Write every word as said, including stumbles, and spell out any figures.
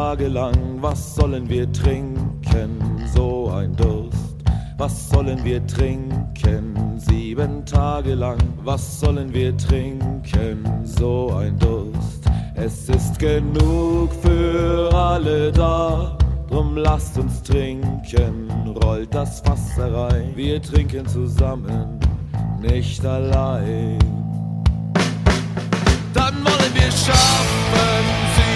Tage lang. Was sollen wir trinken? So ein Durst. Was sollen wir trinken? Sieben Tage lang. Was sollen wir trinken? So ein Durst. Es ist genug für alle da. Drum lasst uns trinken. Rollt das Fass herein. Wir trinken zusammen, nicht allein. Dann wollen wir schaffen.